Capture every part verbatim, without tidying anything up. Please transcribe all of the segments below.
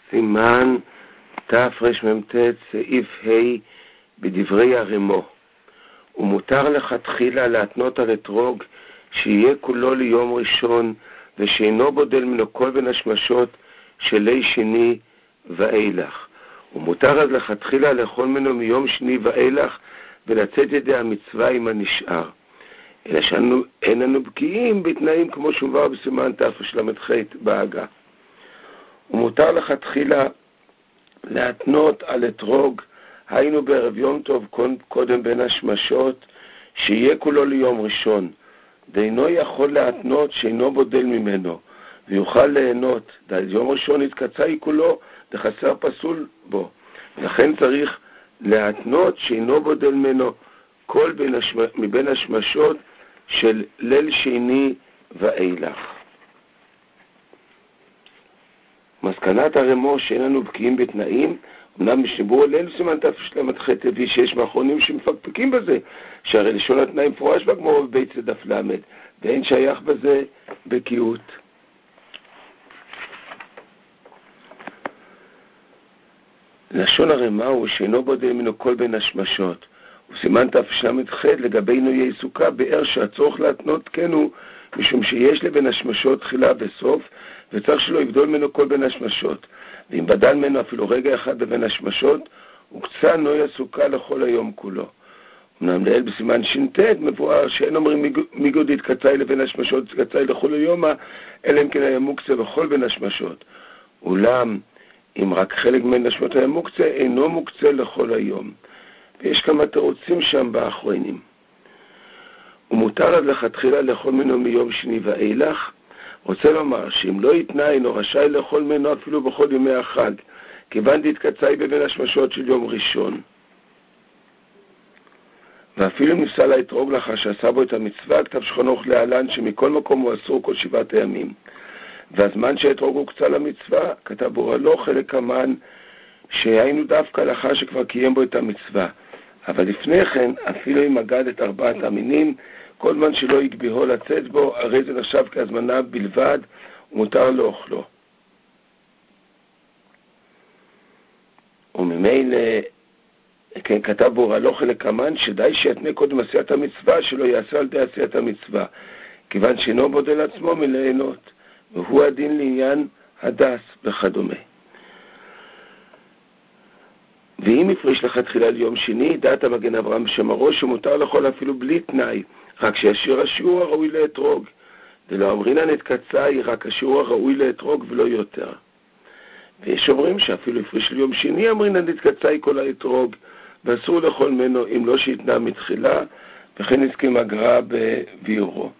סימן תרמ"ט סעיף ה' בדברי הרמו. ומותר לכתחילה להתנות על אתרוג שיהיה כולו ליום ראשון ושאינו בודל ממנו כל בין השמשות של לי שני ואילך. ומותר אז לכתחילה לאכול ממנו מיום שני ואילך ולצאת ידי המצווה עם הנשאר. אלא שאין לנו בקיאים בתנאים כמו שהובא בסימן תרמ"ח בהגה. ומותר לכתחילה להתנות על אתרוג, היינו בערב יום טוב קודם בין השמשות, שיהיה כולו ליום ראשון. דאינו יכול להתנות שאינו בודל ממנו, ויוכל ליהנות. יום ראשון התקצאי כולו, דחסר פסול בו. ולכן צריך להתנות שאינו בודל ממנו כל בין השמ... מבין השמשות של ליל שני ואילך. מסקנת הרמו שאין לנו בקיאים בתנאים, אמנם משנבור ליל סימן תרמ"ח הביא שיש מאחרונים שמפקפקים בזה, שהרי לשון התנאים פורש בגמרא בבית דף למד, ואין שייך בזה בקיאות. לשון הרמה הוא שאינו בודל ממנו כל בין השמשות, וסימן תרמ"ח לגבי עינויי סוכה באר שהצורך להתנות כן הוא משום שיש לבין השמשות תחילה וסוף, וצריך שלא יבדול ממנו כל בין השמשות. ואם בדל ממנו אפילו רגע אחד בבין השמשות, הוקצה נוי הסוכה לכל היום כולו. אמנם לאל בסימן ש"ט מבואר שאין אומרים מיגוד התקצאי לבין השמשות, התקצאי לכל היום, אלא אם כן היה מוקצה בכל בין השמשות. אולם, אם רק חלק מן השמות היה מוקצה, אינו מוקצה לכל היום. ויש כמה תירוצים שם באחרונים. ומותר עד לכתחילה לאכול ממנו מיום שני ואילך. רוצה לומר שאם לא יתנה אינו רשאי לאכול ממנו אפילו בכל ימי החג, כיוון דהתקצאי בבין השמשות של יום ראשון. ואפילו אם ניסה לאתרוג לאחר שעשה בו את המצווה, כתב שולחן ערוך להלן שמכל מקום הוא אסור כל שבעת הימים. והזמן שהאתרוג הוקצה למצווה, כתב בורלו חלק המן שהיינו דווקא לאחר שכבר קיים בו את המצווה. אבל לפני כן, אפילו אם אגד את ארבעת המינים, כל זמן שלא יגביהו לצאת בו, הרי זה נחשב כהזמנה בלבד, ומותר לאוכלו. וממילא, כן, כתב בורלו חלק המן, שדי שיתנה קודם עשיית המצווה, שלא יעשה על די עשיית המצווה, כיוון שאינו בודל עצמו מליהנות, והוא הדין לעניין הדס וכדומה. ואם הפריש לכתחילה ליום שני, דעת המגן אברהם בשם הראש, שמותר לאכול אפילו בלי תנאי, רק שישיר השיעור הראוי לאתרוג. ולא אמרינן התקצאי, רק השיעור הראוי לאתרוג ולא יותר. ויש אומרים שאפילו הפריש ליום שני, אמרינן התקצאי כל האתרוג, ואסור לאכול ממנו אם לא שיתנה מתחילה, וכן הסכים הגר"א בביאורו.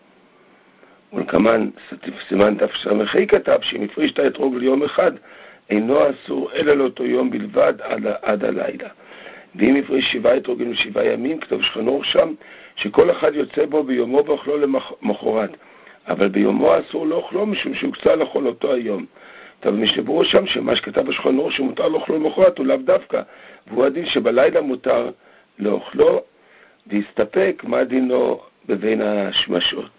ולכמן סימן תרמ"ח כתב שאם הפריש את האתרוג ליום אחד, אינו אסור אלא לאותו יום בלבד עד, עד הלילה. ואם הפריש שבעה אתרוגים לשבעה ימים, כתוב שולחן ערוך שם, שכל אחד יוצא בו ביומו ואוכלו למחרת. אבל ביומו אסור לאוכלו משום שהוקצה לאכול אותו היום. טוב, משנברו שם שמה שכתב בשולחן ערוך שמותר לאוכלו למחרת הוא לאו דווקא, והוא הדין שבלילה מותר לאוכלו, והסתפק מה דינו בבין השמשות.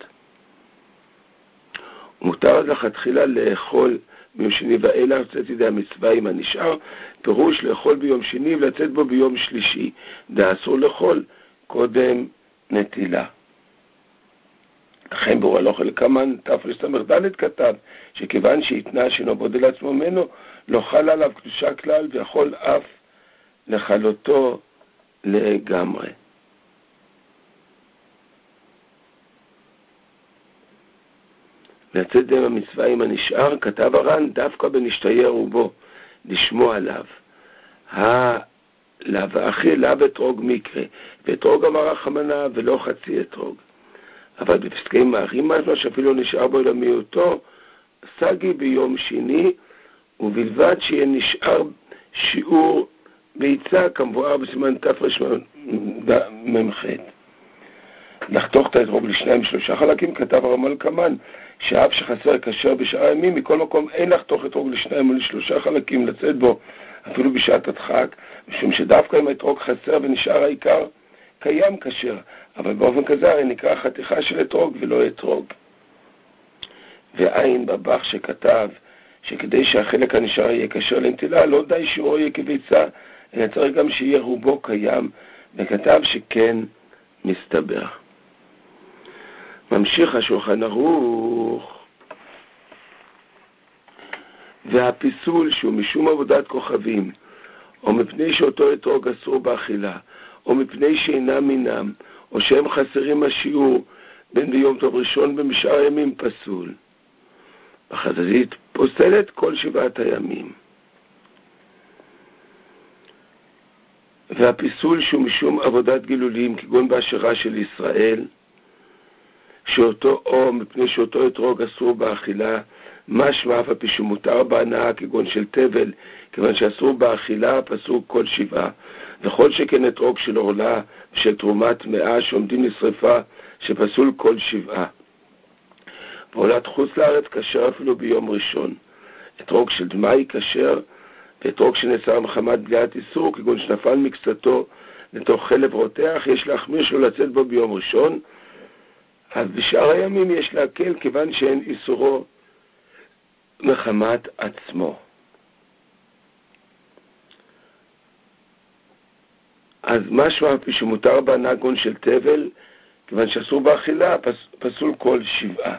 מותר לכתחילה לאכול ביום שני ואילך לצאת ידי המצווה עם הנשאר, פירוש לאכול ביום שני ולצאת בו ביום שלישי, דאסור לאכול קודם נטילה. לכן בורלו חלק המן תרמ"ד כתב שכיוון שהתנה שאינו בודל עצמו ממנו, לא חל עליו קדושה כלל ויכול אף לכלותו לגמרי. לצאת דם המצווה עם הנשאר, כתב הר"ן דווקא בנשתייר ובו, לשמוע עליו. והאחי לאו אתרוג מקרה, ואתרוג אמר החמנה ולא חצי אתרוג. אבל בפסקי מערים משמע שאפילו נשאר בו אלא מיעוטו, סגי ביום שני, ובלבד שיהיה נשאר שיעור ביצה, כמבואר בסימן תרמ"ח. לחתוך את האתרוג לשניים שלושה חלקים, כתב הרמ"ל כמן, שאף שחסר כשר בשאר הימים, מכל מקום אין לחתוך אתרוג לשניים או לשלושה חלקים לצאת בו, אפילו בשעת הדחק, משום שדווקא אם האתרוג חסר ונשאר העיקר, קיים כשר, אבל באופן כזה הרי נקרא חתיכה של אתרוג ולא אתרוג. ועין בבח שכתב שכדי שהחלק הנשאר יהיה כשר לנטילה, לא די שיעורו יהיה כביצה, אלא צריך גם שיהיה רובו קיים, וכתב שכן מסתבר. ממשיך השולחן ערוך, והפיסול שהוא משום עבודת כוכבים, או מפני שאותו אתרוג אסור באכילה, או מפני שאינם מינם, או שהם חסרים השיעור בין ביום טוב ראשון במשאר ימים פסול. בחז"לית פוסלת כל שבעת הימים. והפיסול שהוא משום עבודת גילולים, כגון בהשערה של ישראל, שאותו או מפני שאותו אתרוג אסור באכילה, משמע אף על פי שמותר בהנאה, כגון של תבל, כיוון שאסור באכילה פסול כל שבעה, וכל שכן אתרוג של עורלה ושל תרומת טמאה שעומדים לשריפה, שפסול כל שבעה. ועולת חוץ לארץ כשר אפילו ביום ראשון. אתרוג של דמאי כשר, ואתרוג שנאסר מחמת בליעת איסור, כגון שנפל מקצתו לתוך חלב רותח, יש להחמיר שלא לצאת בו ביום ראשון, אז בשאר הימים יש להקל, כיוון שאין איסורו מחמת עצמו. אז משמע שמותר בהנאה כגון של תבל, כיוון שאסור באכילה, פס, פסול כל שבעה.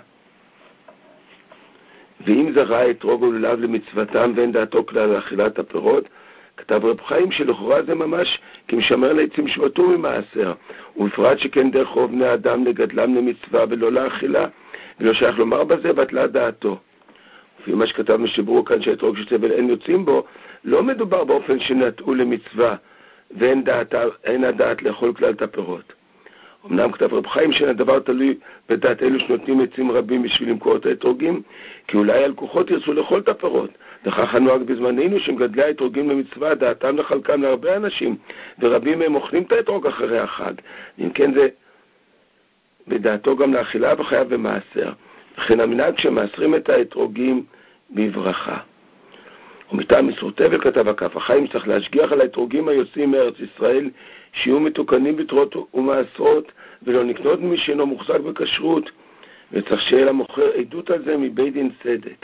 ואם זרע אתרוג או לולב למצוותם ואין דעתו כלל לאכילת הפירות, כתב רב חיים שלכאורה זה ממש כמשמר לעצים שבתו ממעשר, ובפרט שכן דרך רוב בני אדם לגדלם למצווה ולא לאכילה, ולא שייך לומר בזה בטלה דעתו. לפי מה שכתב משברו כאן שהאתרוג של תבל אין יוצאים בו, לא מדובר באופן שנטעו למצווה ואין דעת, אין הדעת לאכול כלל את הפירות. אמנם כתב רב חיים שאין הדבר תלוי בדעת אלו שנותנים עצים רבים בשביל למכור את האתרוגים, כי אולי הלקוחות ירצו לאכול את הפירות. וכך הנוהג בזמננו שמגדלי האתרוגים למצווה, דעתם לחלקם להרבה אנשים, ורבים מהם אוכלים את האתרוג אחרי החג. אם כן זה בדעתו גם לאכילה וחייב במעשר. וכן המנהג שמעשרים את האתרוגים בברכה. ומטעם איסור תבל כתב הכף החיים צריך להשגיח על האתרוגים היוצאים מארץ ישראל, שיהיו מתוקנים בתרות ומעשרות, ולא נקנות ממי שאינו מוחזק בכשרות, וצריך שיהיה למוכר עדות על זה מבית דין צדק.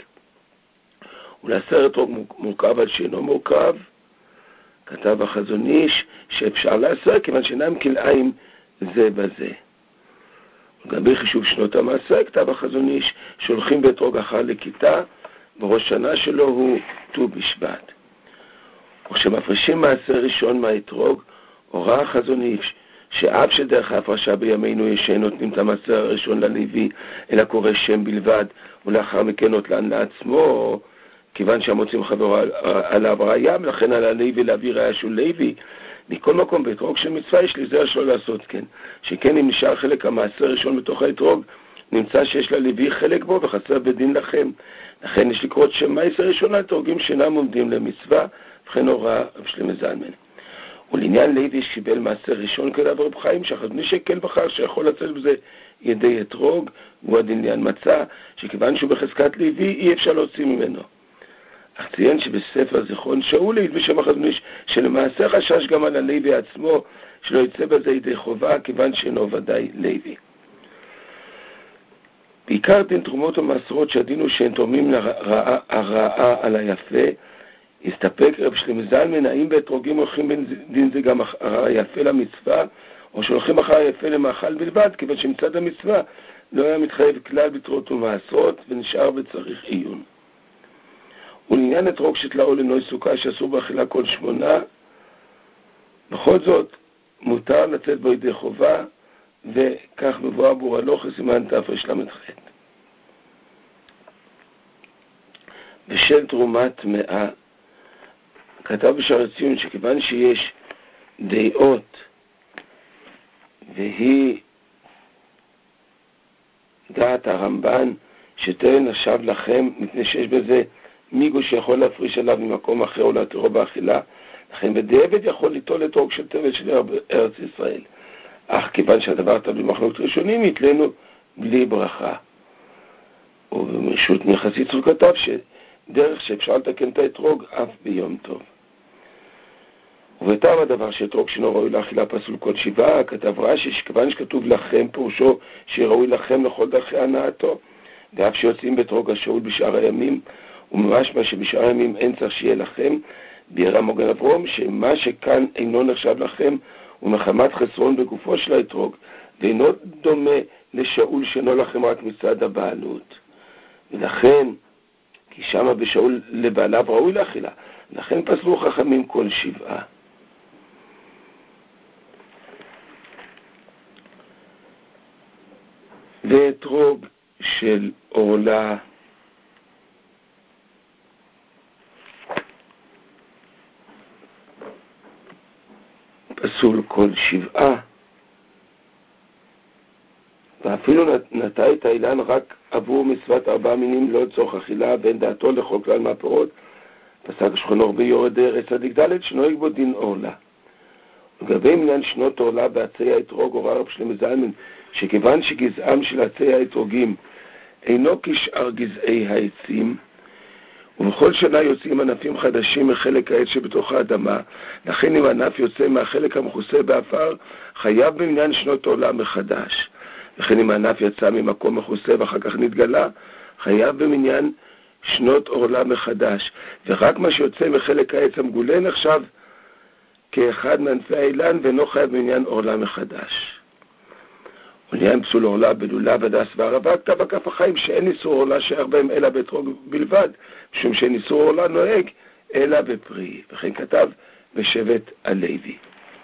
ולעשר אתרוג מורכב על שאינו מורכב, כתב החזון איש שאפשר לעשר, כיוון שאינם כלאיים זה בזה. לגבי חישוב שנות המעשר, כתב החזון איש שהולכים באתרוג אחר לכיתה, בראש שנה שלו הוא ט"ו בשבט. וכשמפרישים מעשר ראשון מהאתרוג, הוראה החזון איש שאף שדרך ההפרשה בימינו יש שאין נותנים את המעשר הראשון ללוי, אלא קורא שם בלבד, ולאחר מכן נוטלן לעצמו, כיוון שהמוצאים חברו עליו ראיה, ולכן על הלוי להביא ראיה שהוא לוי. מכל מקום באתרוג של מצווה יש להיזהר שלא לעשות כן, שכן אם נשאר חלק המעשר ראשון בתוך האתרוג, נמצא שיש ללוי חלק בו וחסר בדין לכם. לכן יש לקרות שם מעשר ראשון לאתרוגים שאינם עומדים למצווה, וכן הוראה רב שלמה זלמן. ולעניין לוי שקיבל מעשר ראשון כתב רב חיים שהחזון איש הקל בכך שיכול לצאת בזה ידי אתרוג, והוא הדין לעניין מצה, שכיוון שהוא בחזקת לוי אי אפשר להוציא ממנו. אך ציין שבספר זיכרון שאול העיד בשם החזון איש שלמעשה חשש גם על הלוי עצמו שלא יצא בזה ידי חובה, כיוון שאינו ודאי לוי. בעיקר דין תרומות ומעשרות שהדין הוא שהן תורמים לרעה הרעה על היפה, הסתפק רב שלמה זלמן האם באתרוגים הולכים בין דין זה גם אחר היפה למצווה, או שהולכים אחר היפה למאכל בלבד, כיוון שמצד המצווה לא היה מתחייב כלל בתרועות ומעשרות ונשאר וצריך עיון. ולעניין אתרוג שתלאו לנוי סוכה שאסור באכילה כל שמונה, בכל זאת מותר לצאת בו ידי חובה, וכך מבואר באור הלוך סימן תרל"ח. בשל תרומת טמאה כתב בשער ציון שכיוון שיש דעות והיא דעת הרמב"ן שטרן נשב לכם, מפני שיש בזה מיגו שיכול להפריש עליו ממקום אחר או להתירו באכילה, לכן בדיעבד יכול ליטול אתרוג של תבל של ארץ ישראל. אך כיוון שהדבר תלוי במחלוקת ראשונים, יתלנו בלי ברכה. ובמרשות מלכס יצחק כתב שדרך שאפשר לתקן את האתרוג אף ביום טוב. ובטעם הדבר שאתרוג שאינו ראוי לאכילה פסול כל שבעה, כתב רש"י שכיוון שכתוב לכם פירושו שראוי לכם לכל דרכי הנאתו, ואף שיוצאים באתרוג השאול בשאר הימים, וממש מה שבשאר הימים אין צריך שיהיה לכם, ביאר המוגן אברום, שמה שכאן אינו נחשב לכם, ומחמת חסרון בגופו של האתרוג, ואינו דומה לשאול שאינו לכם רק מצד הבעלות. ולכן, כי שמה בשאול לבעליו ראוי לאכילה, לכן פסלו חכמים כל שבעה. ואתרוג של עורלה פסול כל שבעה, ואפילו נטע את האילן רק עבור מצוות ארבעה מינים לא צורך אכילה, בין דעתו לחוק כלל מהפירות, פסק שכון אור ביורד ארץ צדיק ד' שנוהג בו דין עורלה. לגבי עניין שנות עורלה בעצי האתרוג הורה רב שלמה זלמן, שכיוון שגזעם של עצי האתרוגים אינו כשאר גזעי העצים, ובכל שנה יוצאים ענפים חדשים מחלק העץ שבתוך האדמה, לכן אם ענף יוצא מהחלק המכוסה באפר, חייב במניין שנות עורלה מחדש. לכן אם הענף יצא ממקום מכוסה ואחר כך נתגלה, חייב במניין שנות עורלה מחדש. ורק מה שיוצא מחלק העץ המגולה נחשב כאחד מענפי האילן ואינו חייב במניין עורלה מחדש. ולעניין פסול עורלה בלולה ודס וערבה, כתב הכף החיים שאין איסור עורלה שאר בהם אלא באתרוג בלבד, משום שאין איסור עורלה נוהג אלא בפרי. וכן כתב בשבט הלוי.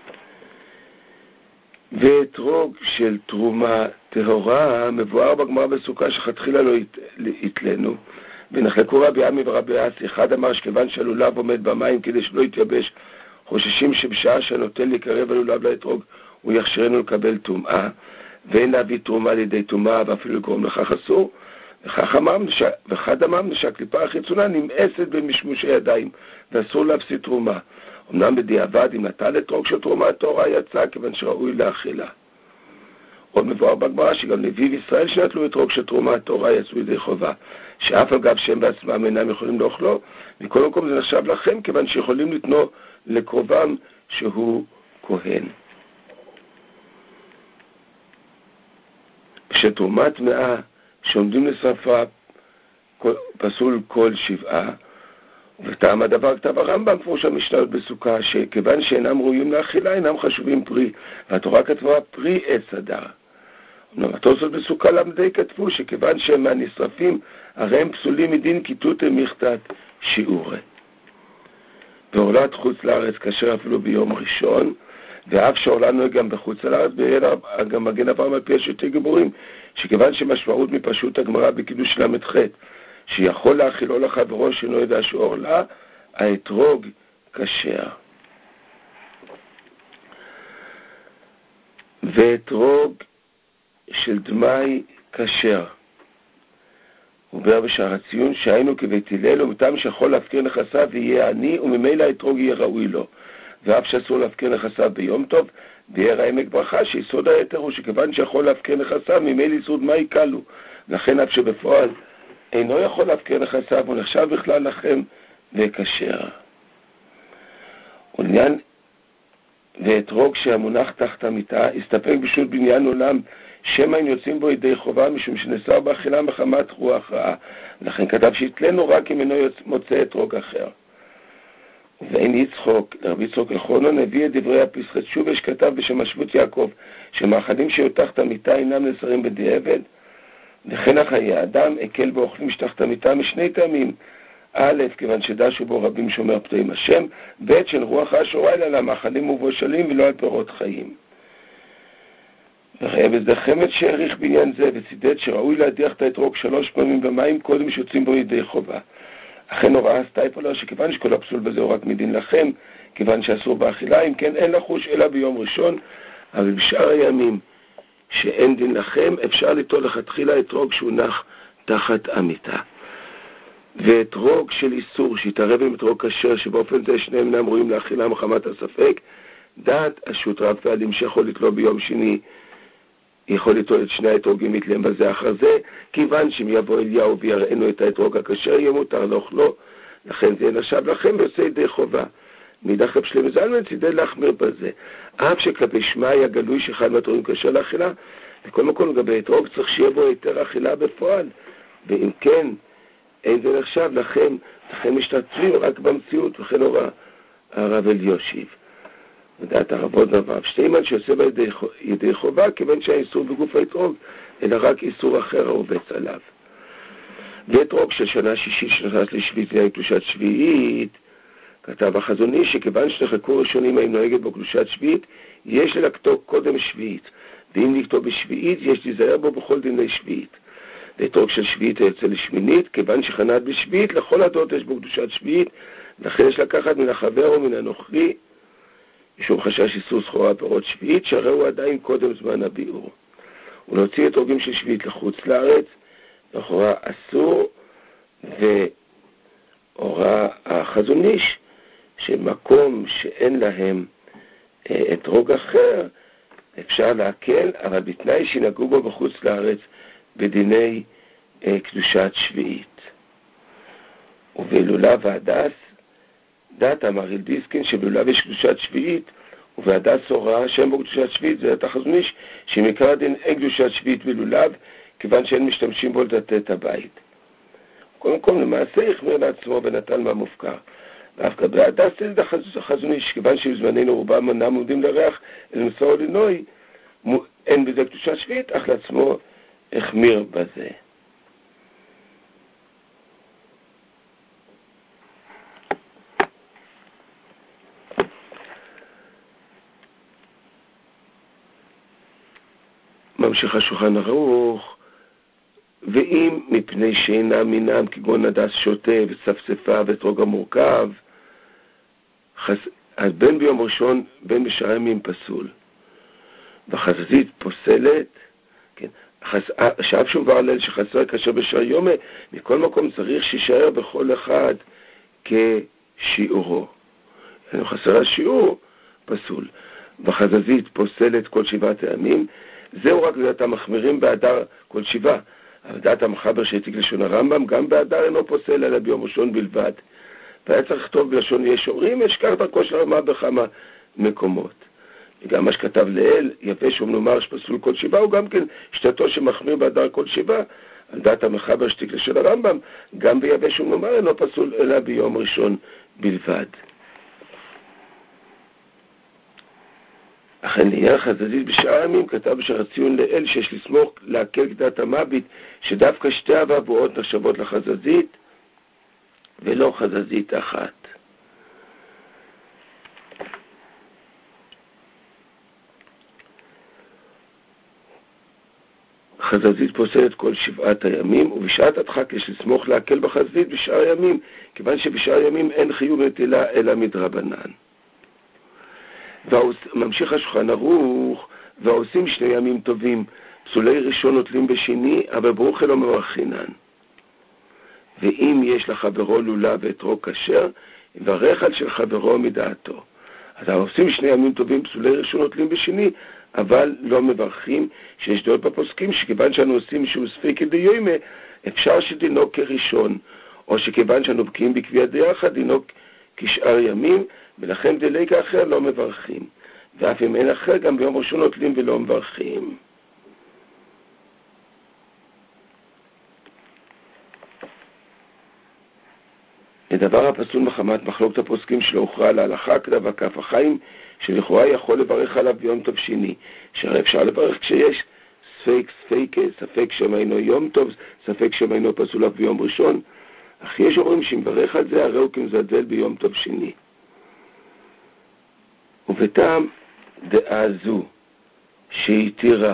ואתרוג של תרומה טהורה מבואר בגמרא בסוכה שחתחילה לא יתלנו, ונחלקו רבי עמי ורבי אסי. אחד אמר שכיוון שהלולב עומד במים כדי שלא יתייבש, חוששים שבשעה שנוטל להיקרב הלולב לאתרוג הוא יכשירנו לקבל טומאה, ואין להביא תרומה לידי טומאה ואפילו לגרום לכך אסור. וכך אמרנו, ואחד אמרנו שהקליפה החיצונה נמאסת במשמושי ידיים ואסור להפסיד תרומה. אמנם בדיעבד אם נטל אתרוג של תרומה טהורה יצא כיוון שראוי לאכילה. עוד מבואר בגמרא שגם לוי ישראל שנטלו אתרוג של תרומה טהורה יצאו ידי חובה, שאף על גב שהם בעצמם אינם יכולים לאכלו, מכל מקום זה נחשב לכם כיוון שיכולים לתנו לקרובם שהוא כהן. כשתרומה טמאה שעומדים לשרפה פסול כל שבעה, וטעם הדבר כתב הרמב"ם פירוש המשנה בסוכה שכיוון שאינם ראויים לאכילה אינם חשובים פרי, והתורה כתבה פרי עץ הדר. התוספות בסוכה למדי כתבו שכיוון שהם מהנשרפים הרי הם פסולים מדין כיתות מכתת שיעורי. ועולת חוץ לארץ כאשר אפילו ביום ראשון, ואף שעולנו גם בחוץ לארץ, גם מגן אברהם על פי השוטי גיבורים, שכיוון שמשמעות מפשוט הגמרא בקידוש למ"ח שיכול להאכילו לחברו שאינו יודע שהוא עורלה, האתרוג כשר. ואתרוג של דמי כשר. הוא אומר בשער הציון שהיינו כבית הלל ומטעם שיכול להפקיר נכסיו ויהיה עני, וממילא האתרוג יהיה ראוי לו. ואף שאסור להפקיר נכסיו ביום טוב, ויהיה העמק ברכה שיסוד היתר הוא שכיוון שיכול להפקיר נכסיו ממילא איסור דמי קלו. לכן אף שבפועל אינו יכול להפקיר נכסיו, הוא נחשב בכלל לכם וכשר. ולעניין ואתרוג שהמונח תחת המיטה הסתפק בשו"ת בניין עולם שמא הם יוצאים בו ידי חובה משום שנאסר באכילה מחמת רוח רעה, ולכן כתב שיתלנו רק אם אינו מוצא אתרוג אחר. ואין יצחוק לרבי יצחוק אלחונן הביא את דברי הפסחת שובה שכתב בשם השבות יעקב שמאכלים שהיו תחת המיטה אינם נאסרים בדיעבד, לכן החיי אדם הקל באוכלים שתחת המיטה משני טעמים: א', כיוון שדשו בו רבים שומר פתאים השם, ב', של רוח השורה אלא למאכלים ובושלים ולא על פירות חיים. וזה חמד שהעריך בעניין זה וצידד שראוי להדיח את האתרוג שלוש פעמים במים קודם שיוצאים בו ידי חובה. אכן הוראה סטייפלר שכיוון שכל הפסול בזה הוא רק מדין לכם, כיוון שאסור באכילה, אם כן אין לחוש אלא ביום ראשון, אבל בשאר הימים שאין דין לכם אפשר ליטול לכתחילה אתרוג שהונח תחת המיטה. ואתרוג של איסור שהתערב עם אתרוג כשר שבאופן זה שניהם אינם ראויים לאכילה מחמת הספק, דעת השו"ת רב פעלים שיכול לתלו ביום שני יכול ליטול את שני האתרוגים יתלם בזה אחר זה, כיוון שאם יבוא אליהו ויראינו את האתרוג הכשר יהיה מותר לאכלו, לכן זה נחשב לכם ועושה ידי חובה. מאידך רב שלמה זלמן צידד להחמיר בזה, אף שכלפי שמאי הגלוי שאחד מהאתרוגים כשר לאכילה, בכל מקום לגבי אתרוג צריך שיהיה בו היתר אכילה בפועל, ואם כן אין זה נחשב לכם, לכם משתתפים רק במציאות, וכן הורה הרב אליושיב. ודעת הרבות נבב, שתימן שיוצא בידי חובה, כיוון שהאיסור בגוף האתרוג, אלא רק איסור אחר הרובץ עליו. ואתרוג של שנה שישית שנכנס לשביעית ועם קדושת שביעית, כתב החזון איש שכיוון שנחלקו ראשונים האם נוהגת בו קדושת שביעית, יש ללקטו קודם שביעית, ואם לקטו בשביעית, יש להיזהר בו בכל דיני שביעית. ואתרוג של שביעית היוצא לשמינית, כיוון שחנת בשביעית, לכל הדעות יש בו קדושת שביעית, לכן יש לקחת מן החבר ומן הנוכרי, משום חשש איסור סחורה פירות שביעית, שהרי הוא עדיין קודם זמן הביאור. ולהוציא אתרוגים של שביעית לחוץ לארץ, לכאורה אסור, והורה החזון איש שמקום שאין להם אתרוג אחר, אפשר להקל, אבל בתנאי שינהגו בו בחוץ לארץ בדיני קדושת שביעית. ובלולב והדס, דת אמר דיסקין שבלולב יש קדושת שביעית, ובהדס הוראה שאין בו קדושת שביעית, זה דת החזון איש, שמקרא דין אין קדושת שביעית בלולב, כיוון שאין משתמשים בו לדעת את הבית. קודם כל, למעשה החמיר לעצמו ונתן מהמופקר. דווקא בהדס זה דת החזון איש, כיוון שבזמננו רובם אינם עומדים לריח אל מסור לינוי, אין בזה קדושת שביעית, אך לעצמו החמיר בזה. ממשיך השולחן ערוך, ואם מפני שאינם מינם כגון הדס שוטה וספספה ואתרוג המורכב, חס... אז בין ביום ראשון בין בשאר ימים פסול. וחזזית פוסלת, כן, חס... שאף שוב הלל שחסר כאשר בשאר יומה, מכל מקום צריך שישאר בכל אחד כשיעורו. אם חסר השיעור, פסול. וחזזית פוסלת כל שבעת הימים, זהו רק לדעת המחמירים באדר כל שבעה. אבל דעת המחבר שהעתיק לשון הרמב"ם, גם באדר אינו פוסל אלא ביום ראשון בלבד. והיה צריך לכתוב בלשון יש אומרים, יש כך דרכו של הרמב"ם בכמה מקומות. וגם מה שכתב לאל, יפה שום נאמר שפסול כל שבעה, הוא גם כן שתתו שמחמיר באדר כל שבעה. על דעת המחבר שהעתיק לשון הרמב"ם, גם ביפה שום נאמר אינו פסול אלא ביום ראשון בלבד. אכן לעניין חזזית בשאר הימים כתב בשער הציון לאל שיש לסמוך להקל כדעת המביט שדווקא שתי הבבואות נחשבות לחזזית ולא חזזית אחת. חזזית פוסלת כל שבעת הימים, ובשעת הדחק יש לסמוך להקל בחזזית בשאר הימים, כיוון שבשאר הימים אין חיוב נטילה אלא מדרבנן. וממשיך השולחן ערוך, והעושים שני ימים טובים, פסולי ראשון נוטלים בשני, אבל ברוך אלו מברכינן. ואם יש לחברו לולה ואתרוג כשר, יברך על של חברו מדעתו. אז העושים שני ימים טובים, פסולי ראשון נוטלים בשני, אבל לא מברכים, שיש דעות בפוסקים, שכיוון שאנו עושים שהוא ספק דיומה, אפשר שדינו כראשון, או שכיוון שאנו בקיאים בקביע דיחד, דינו כשאר ימים, ולכן דליקה אחר לא מברכים. ואף אם אין אחר, גם ביום ראשון נוטלים ולא מברכים. לדבר הפסול מחמת מחלוקת הפוסקים שלא הוכרע להלכה כתב הכף החיים, שלכאורה יכול לברך עליו ביום טוב שני, שהרי אפשר לברך כשיש ספק ספקה, ספק שם אינו יום טוב, ספק שם אינו פסול אף ביום ראשון, אך יש אומרים שמברך על זה הרי הוא כמזלזל ביום טוב שני. ובטעם דעה זו שהתירה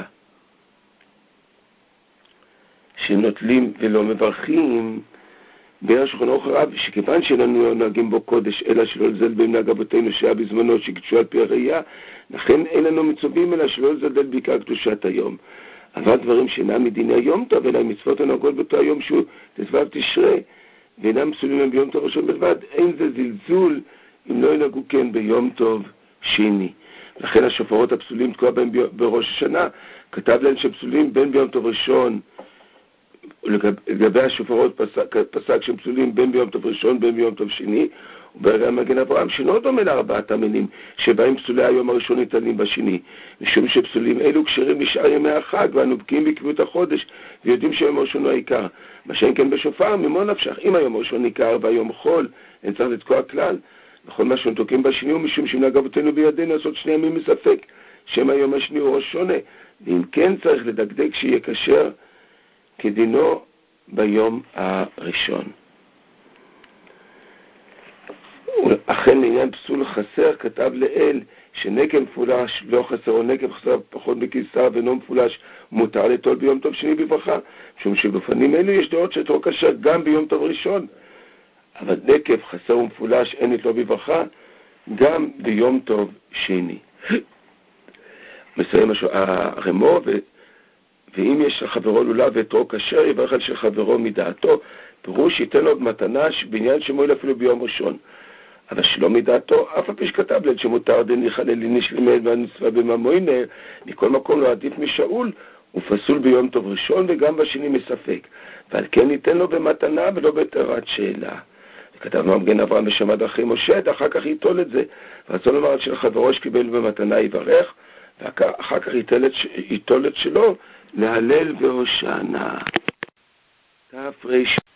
שנוטלים ולא מברכים, בער שולחן ערוך הרב שכיוון שאיננו נוהגים בו קודש אלא שלא לזלזל במנהג אבותינו שהיה בזמנו שקדשו על פי הראייה, לכן אין לנו מצווים אלא שלא לזלזל בעיקר קדושת היום. אבל דברים שאינם מדיני היום טוב אלא מצוות הנוהגות באותו היום שהוא ט"ו תשרי ואינם פסולים הם ביום טוב ראשון בלבד, אין זה זלזול אם לא ינהגו כן ביום טוב שני. לכן השופרות הפסולים תקוע בהם בראש השנה, כתב להם שפסולים בין ביום טוב ראשון, לגבי השופרות פסק, פסק שהם פסולים בין ביום טוב ראשון בין ביום טוב שני, וברגע מגן אברהם שאינו דומה לארבעת המינים שבהם פסולי היום הראשון ניתנים בשני, משום שפסולים אלו קשרים לשאר ימי החג ואנו בקיאים בקביעות החודש ויודעים שהיום הראשון הוא העיקר. מה שאין כן בשופר, ממו נפשך, אם היום הראשון עיקר והיום חול, אין צריך לתקוע כלל. בכל מה שאנו תוקעים בשני הוא משום שמנהג אבותינו בידינו לעשות שני ימים מספק, שם היום השני הוא ראש שונה, ואם כן צריך לדקדק שיהיה כשר כדינו ביום הראשון. אכן לעניין פסול חסר כתב לאל שנקב מפולש לא חסר או נקב חסר פחות בכיסר ואינו מפולש מותר לטול ביום טוב שני בברכה, משום שבפנים אלו יש דעות שתור כשר גם ביום טוב ראשון, אבל נקב חסר ומפולש אין לתלו בברכה גם ביום טוב שני. מסיים הרמו, ו... ואם יש לחברו לולב ותרו כשר יברך על שחברו מדעתו, פירוש ייתן לו במתנה שבעניין שמועיל אפילו ביום ראשון, אבל שלא מדעתו אף הפי שכתב ליד שמותר דין יחלל נשלמד והנצווה בממוינה, מכל מקום לא עדיף משאול, הוא פסול ביום טוב ראשון וגם בשני מספק, ועל כן ייתן לו במתנה ולא בתרת שאלה. וכתב מגן אברהם בשמד אחרי משה, אחר כך ייטול את זה, ורצון לומר את של חברו שקיבל במתנה יברך, ואחר כך ייטול את שלו להלל והושענא. תפרש